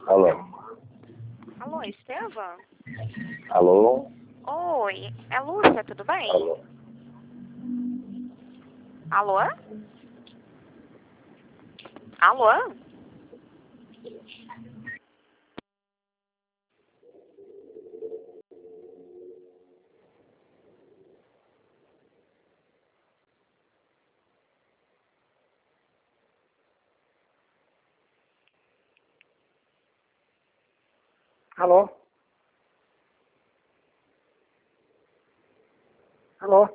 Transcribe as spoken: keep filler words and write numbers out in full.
Alô? Alô, Estevam? Alô? Oi, é Lúcia, tudo bem? Alô? Alô? Alô? Alô? Alô?